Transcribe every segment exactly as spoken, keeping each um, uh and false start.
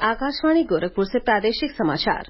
आकाशवाणी गोरखपुर से प्रादेशिक समाचार।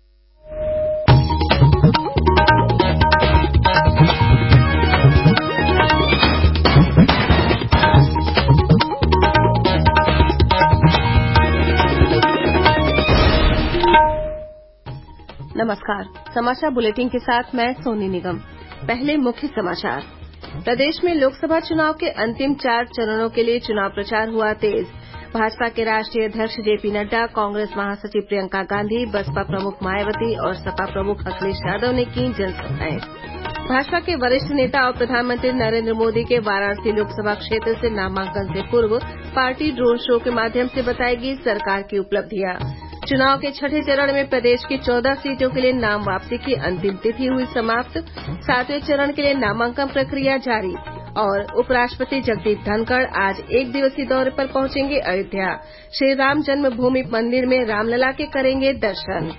नमस्कार, समाचार बुलेटिन के साथ मैं सोनी निगम। पहले मुख्य समाचार। प्रदेश में लोकसभा चुनाव के अंतिम चार चरणों के लिए चुनाव प्रचार हुआ तेज। भाजपा के राष्ट्रीय अध्यक्ष जेपी नड्डा, कांग्रेस महासचिव प्रियंका गांधी, बसपा प्रमुख मायावती और सपा प्रमुख अखिलेश यादव ने की जनसभाएं। भाजपा के वरिष्ठ नेता और प्रधानमंत्री नरेंद्र मोदी के वाराणसी लोकसभा क्षेत्र से नामांकन से पूर्व पार्टी ड्रोन शो के माध्यम से बताएगी सरकार की उपलब्धियां। चुनाव के छठे चरण में प्रदेश की चौदह सीटों के लिए नाम वापसी की अंतिम तिथि हुई समाप्त। सातवें चरण के लिए नामांकन प्रक्रिया जारी। और उपराष्ट्रपति जगदीप धनखड़ आज एक दिवसीय दौरे पर पहुंचेंगे अयोध्या। श्री राम जन्मभूमि मंदिर में रामलला के करेंगे दर्शन।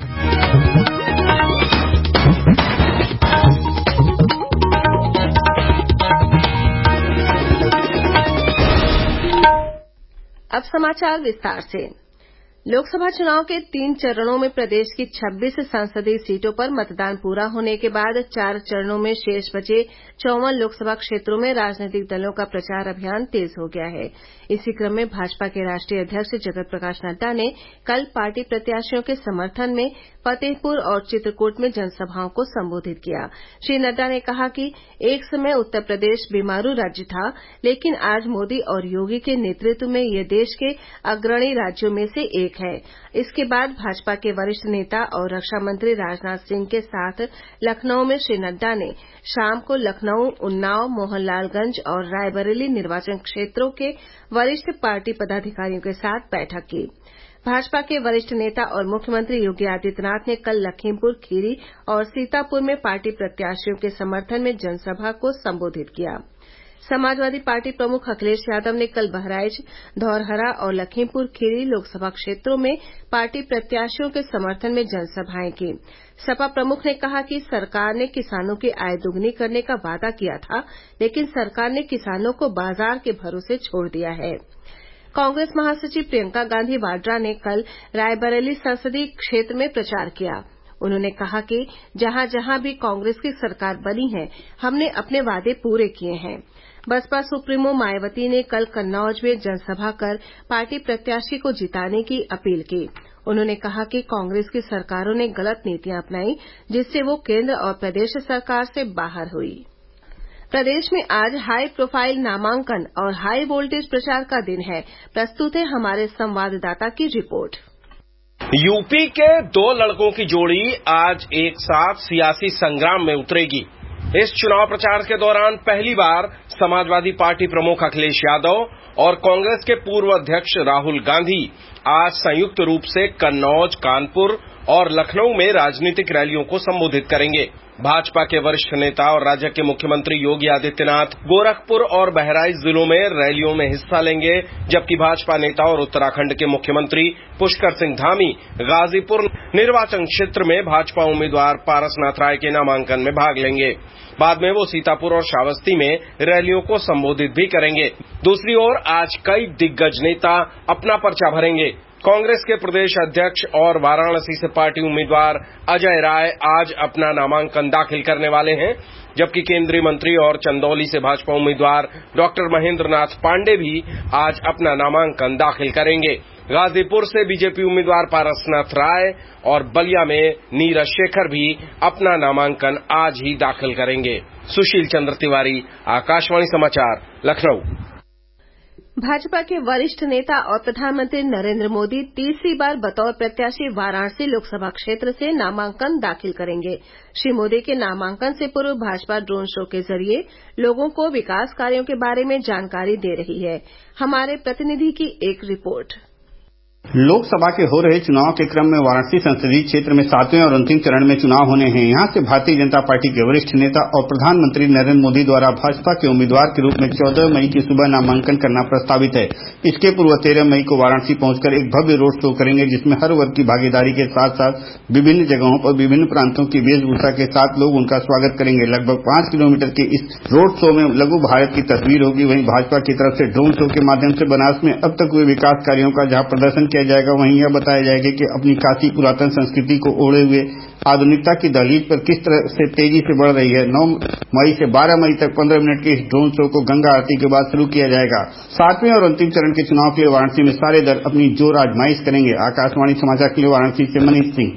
अब समाचार विस्तार से। लोकसभा चुनाव के तीन चरणों में प्रदेश की छब्बीस संसदीय सीटों पर मतदान पूरा होने के बाद चार चरणों में शेष बचे चौवन लोकसभा क्षेत्रों में राजनीतिक दलों का प्रचार अभियान तेज हो गया है। इसी क्रम में भाजपा के राष्ट्रीय अध्यक्ष जगत प्रकाश नड्डा ने कल पार्टी प्रत्याशियों के समर्थन में फतेहपुर और चित्रकूट में जनसभाओं को संबोधित किया। श्री नड्डा ने कहा कि एक समय उत्तर प्रदेश बीमारू राज्य था, लेकिन आज मोदी और योगी के नेतृत्व में यह देश के अग्रणी राज्यों में से एक है। इसके बाद भाजपा के वरिष्ठ नेता और रक्षा मंत्री राजनाथ सिंह के साथ लखनऊ में श्री नड्डा ने शाम को लखनऊ, उन्नाव, मोहनलालगंज और रायबरेली निर्वाचन क्षेत्रों के वरिष्ठ पार्टी पदाधिकारियों के साथ बैठक की। भाजपा के वरिष्ठ नेता और मुख्यमंत्री योगी आदित्यनाथ ने कल लखीमपुर खीरी और सीतापुर में पार्टी प्रत्याशियों के समर्थन में जनसभा को संबोधित किया। समाजवादी पार्टी प्रमुख अखिलेश यादव ने कल बहराइच, धौरहरा और लखीमपुर खीरी लोकसभा क्षेत्रों में पार्टी प्रत्याशियों के समर्थन में जनसभाएं की। सपा प्रमुख ने कहा कि सरकार ने किसानों की आय दोगुनी करने का वादा किया था, लेकिन सरकार ने किसानों को बाजार के भरोसे छोड़ दिया है। कांग्रेस महासचिव प्रियंका गांधी वाड्रा ने कल रायबरेली संसदीय क्षेत्र में प्रचार किया। उन्होंने कहा कि जहां जहां भी कांग्रेस की सरकार बनी है, हमने अपने वादे पूरे किए हैं। बसपा सुप्रीमो मायावती ने कल कन्नौज में जनसभा कर पार्टी प्रत्याशी को जिताने की अपील की। उन्होंने कहा कि कांग्रेस की सरकारों ने गलत नीतियां अपनाई, जिससे वो केंद्र और प्रदेश सरकार से बाहर हुई। प्रदेश में आज हाई प्रोफाइल नामांकन और हाई वोल्टेज प्रचार का दिन है। प्रस्तुत है हमारे संवाददाता की रिपोर्ट। यूपी के दो लड़कों की जोड़ी आज एक साथ सियासी संग्राम में उतरेगी। इस चुनाव प्रचार के दौरान पहली बार समाजवादी पार्टी प्रमुख अखिलेश यादव और कांग्रेस के पूर्व अध्यक्ष राहुल गांधी आज संयुक्त रूप से कन्नौज, कानपुर और लखनऊ में राजनीतिक रैलियों को संबोधित करेंगे। भाजपा के वरिष्ठ नेता और राज्य के मुख्यमंत्री योगी आदित्यनाथ गोरखपुर और बहराइच जिलों में रैलियों में हिस्सा लेंगे, जबकि भाजपा नेता और उत्तराखंड के मुख्यमंत्री पुष्कर सिंह धामी गाजीपुर निर्वाचन क्षेत्र में भाजपा उम्मीदवार पारसनाथ राय के नामांकन में भाग लेंगे। बाद में वो सीतापुर और श्रावस्ती में रैलियों को संबोधित भी करेंगे। दूसरी ओर आज कई दिग्गज नेता अपना पर्चा भरेंगे। कांग्रेस के प्रदेश अध्यक्ष और वाराणसी से पार्टी उम्मीदवार अजय राय आज अपना नामांकन दाखिल करने वाले हैं, जबकि केंद्रीय मंत्री और चंदौली से भाजपा उम्मीदवार डॉक्टर महेंद्र नाथ पांडे भी आज अपना नामांकन दाखिल करेंगे। गाजीपुर से बीजेपी उम्मीदवार पारसनाथ राय और बलिया में नीरज शेखर भी अपना नामांकन आज ही दाखिल करेंगे। सुशील चंद्र तिवारी, आकाशवाणी समाचार, लखनऊ। भाजपा के वरिष्ठ नेता और प्रधानमंत्री नरेंद्र मोदी तीसरी बार बतौर प्रत्याशी वाराणसी लोकसभा क्षेत्र से नामांकन दाखिल करेंगे। श्री मोदी के नामांकन से पूर्व भाजपा ड्रोन शो के जरिए लोगों को विकास कार्यों के बारे में जानकारी दे रही है। हमारे प्रतिनिधि की एक रिपोर्ट। लोकसभा के हो रहे चुनाव के क्रम में वाराणसी संसदीय क्षेत्र में सातवें और अंतिम चरण में चुनाव होने हैं। यहां से भारतीय जनता पार्टी के वरिष्ठ नेता और प्रधानमंत्री नरेंद्र मोदी द्वारा भाजपा के उम्मीदवार के रूप में चौदह मई की सुबह नामांकन करना प्रस्तावित है। इसके पूर्व तेरह मई को वाराणसी पहुंचकर एक भव्य रोड शो करेंगे, जिसमें हर वर्ग की भागीदारी के साथ साथ विभिन्न जगहों पर विभिन्न प्रांतों की वेशभूषा के साथ लोग उनका स्वागत करेंगे। लगभग पांच किलोमीटर के इस रोड शो में लघु भारत की तस्वीर होगी। वहीं भाजपा की तरफ से ड्रोन शो के माध्यम से बनारस में अब तक हुए विकास कार्यों का जहां प्रदर्शन किया जाएगा। वहीं यह बताया जाएगा कि अपनी काशी पुरातन संस्कृति को ओढ़े हुए आधुनिकता की दहलीज पर किस तरह से तेजी से बढ़ रही है। नौ मई से बारह मई तक पंद्रह मिनट के इस ड्रोन शो को गंगा आरती के बाद शुरू किया जाएगा। सातवें और अंतिम चरण के चुनाव के लिए वाराणसी में सारे दल अपनी जोर आजमाइश करेंगे। आकाशवाणी समाचार के लिए वाराणसी से मनीष सिंह।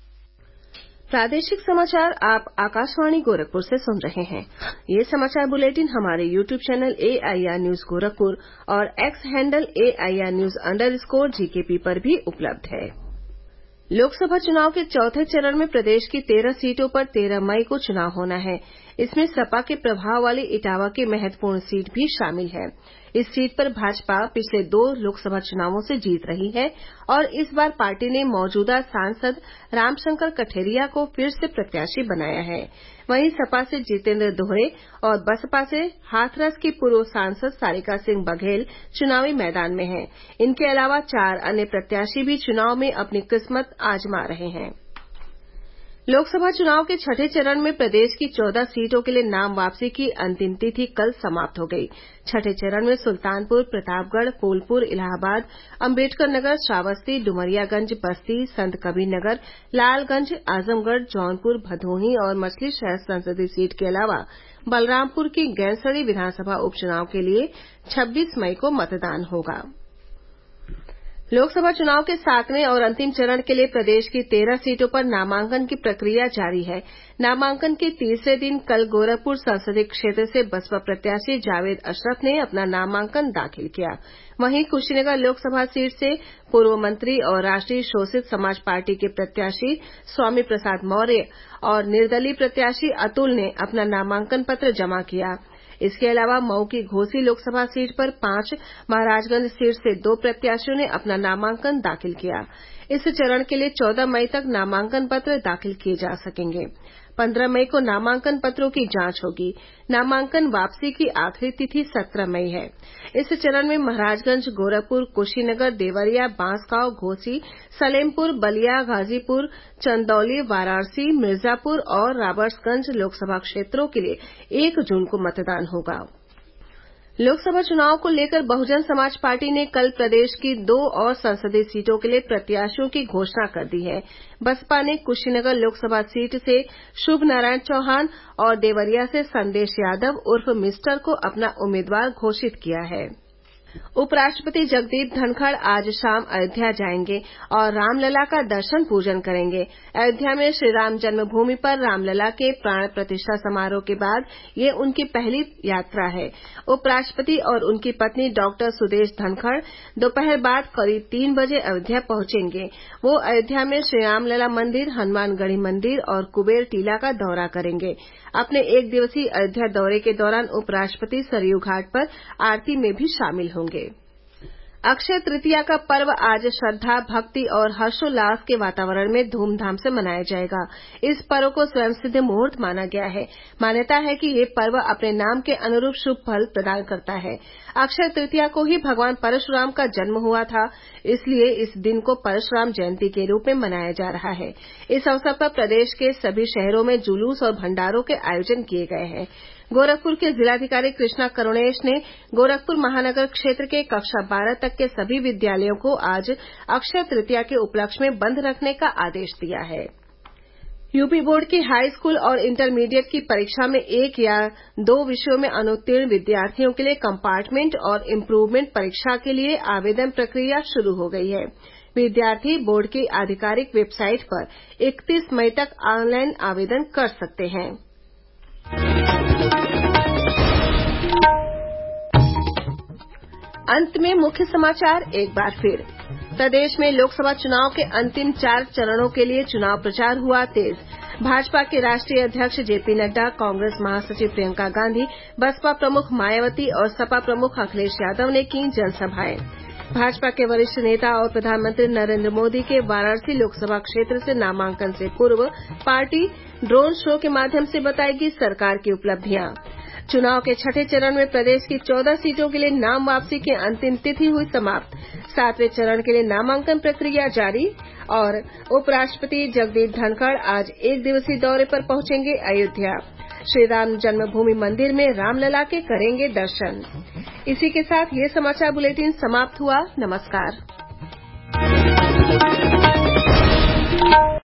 प्रादेशिक समाचार आप आकाशवाणी गोरखपुर से सुन रहे हैं। ये समाचार बुलेटिन हमारे YouTube channel AIR news Gorakhpur और X handle AIR news underscore GKP पर भी उपलब्ध है। लोकसभा चुनाव के चौथे चरण में प्रदेश की तेरह सीटों पर तेरह मई को चुनाव होना है। इसमें सपा के प्रभाव वाली इटावा की महत्वपूर्ण सीट भी शामिल है। इस सीट पर भाजपा पिछले दो लोकसभा चुनावों से जीत रही है और इस बार पार्टी ने मौजूदा सांसद रामशंकर कठेरिया को फिर से प्रत्याशी बनाया है। वहीं सपा से जितेंद्र दोहरे और बसपा से हाथरस की पूर्व सांसद सारिका सिंह बघेल चुनावी मैदान में हैं। इनके अलावा चार अन्य प्रत्याशी भी चुनाव में अपनी किस्मत आजमा रहे हैं। लोकसभा चुनाव के छठे चरण में प्रदेश की चौदह सीटों के लिए नाम वापसी की अंतिम तिथि कल समाप्त हो गई। छठे चरण में सुल्तानपुर, प्रतापगढ़, फूलपुर, इलाहाबाद, अम्बेडकर नगर, श्रावस्ती, डुमरियागंज, बस्ती, संत कबीर नगर, लालगंज, आजमगढ़, जौनपुर, भदोही और मछलीशहर संसदीय सीट के अलावा बलरामपुर की गैंसड़ी विधानसभा उपचुनाव के लिए छब्बीस मई को मतदान होगा। लोकसभा चुनाव के सातवें और अंतिम चरण के लिए प्रदेश की तेरह सीटों पर नामांकन की प्रक्रिया जारी है। नामांकन के तीसरे दिन कल गोरखपुर संसदीय क्षेत्र से बसपा प्रत्याशी जावेद अशरफ ने अपना नामांकन दाखिल किया। वहीं कुशीनगर लोकसभा सीट से पूर्व मंत्री और राष्ट्रीय शोषित समाज पार्टी के प्रत्याशी स्वामी प्रसाद मौर्य और निर्दलीय प्रत्याशी अतुल ने अपना नामांकन पत्र जमा किया। इसके अलावा मऊ की घोसी लोकसभा सीट पर पांच, महाराजगंज सीट से दो प्रत्याशियों ने अपना नामांकन दाखिल किया। इस चरण के लिए चौदह मई तक नामांकन पत्र दाखिल किए जा सकेंगे। पंद्रह मई को नामांकन पत्रों की जांच होगी। नामांकन वापसी की आखिरी तिथि सत्रह मई है। इस चरण में महाराजगंज, गोरखपुर, कुशीनगर, देवरिया, बांसगांव, घोसी, सलेमपुर, बलिया, गाजीपुर, चंदौली, वाराणसी, मिर्जापुर और राबर्ट्सगंज लोकसभा क्षेत्रों के लिए एक जून को मतदान होगा। लोकसभा चुनाव को लेकर बहुजन समाज पार्टी ने कल प्रदेश की दो और संसदीय सीटों के लिए प्रत्याशियों की घोषणा कर दी है। बसपा ने कुशीनगर लोकसभा सीट से शुभ नारायण चौहान और देवरिया से संदेश यादव उर्फ मिस्टर को अपना उम्मीदवार घोषित किया है। उपराष्ट्रपति जगदीप धनखड़ आज शाम अयोध्या जाएंगे और रामलला का दर्शन पूजन करेंगे। अयोध्या में श्रीराम जन्मभूमि पर रामलला के प्राण प्रतिष्ठा समारोह के बाद ये उनकी पहली यात्रा है। उपराष्ट्रपति और उनकी पत्नी डॉक्टर सुदेश धनखड़ दोपहर बाद करीब तीन बजे अयोध्या पहुंचेंगे। वो अयोध्या में श्रीरामलला मंदिर, हनुमानगढ़ी मंदिर और कुबेर टीला का दौरा करेंगे। अपने एक दिवसीय अयोध्या दौरे के दौरान उपराष्ट्रपति सरयू घाट पर आरती में भी शामिल होंगे। अक्षय तृतीया का पर्व आज श्रद्धा, भक्ति और हर्षोल्लास के वातावरण में धूमधाम से मनाया जाएगा। इस पर्व को स्वयंसिद्ध मुहूर्त माना गया है। मान्यता है कि ये पर्व अपने नाम के अनुरूप शुभ फल प्रदान करता है। अक्षय तृतीया को ही भगवान परशुराम का जन्म हुआ था, इसलिए इस दिन को परशुराम जयंती के रूप में मनाया जा रहा है। इस अवसर पर प्रदेश के सभी शहरों में जुलूस और भंडारों के आयोजन किए गए हैं। गोरखपुर के जिलाधिकारी कृष्णा करुणेश ने गोरखपुर महानगर क्षेत्र के कक्षा बारह तक के सभी विद्यालयों को आज अक्षय तृतीया के उपलक्ष्य में बंद रखने का आदेश दिया है। यूपी बोर्ड की हाई स्कूल और इंटरमीडिएट की परीक्षा में एक या दो विषयों में अनुत्तीर्ण विद्यार्थियों के लिए कंपार्टमेंट और इम्प्रूवमेंट परीक्षा के लिए आवेदन प्रक्रिया शुरू हो गई है। विद्यार्थी बोर्ड की आधिकारिक वेबसाइट पर इकतीस मई तक ऑनलाइन आवेदन कर सकते हैं। अंत में मुख्य समाचार एक बार फिर। प्रदेश में लोकसभा चुनाव के अंतिम चार चरणों के लिए चुनाव प्रचार हुआ तेज। भाजपा के राष्ट्रीय अध्यक्ष जेपी नड्डा, कांग्रेस महासचिव प्रियंका गांधी, बसपा प्रमुख मायावती और सपा प्रमुख अखिलेश यादव ने की जनसभाएं। भाजपा के वरिष्ठ नेता और प्रधानमंत्री नरेंद्र मोदी के वाराणसी लोकसभा क्षेत्र से नामांकन से पूर्व पार्टी ड्रोन शो के माध्यम से बताएगी सरकार की उपलब्धियां। चुनाव के छठे चरण में प्रदेश की चौदह सीटों के लिए नाम वापसी की अंतिम तिथि हुई समाप्त। सातवें चरण के लिए नामांकन प्रक्रिया जारी और उपराष्ट्रपति जगदीप धनखड़ आज एक दिवसीय दौरे पर पहुंचेंगे अयोध्या। श्रीराम जन्मभूमि मंदिर में रामलला के करेंगे दर्शन। इसी के साथ ये समाचार बुलेटिन समाप्त हुआ। नमस्कार। है।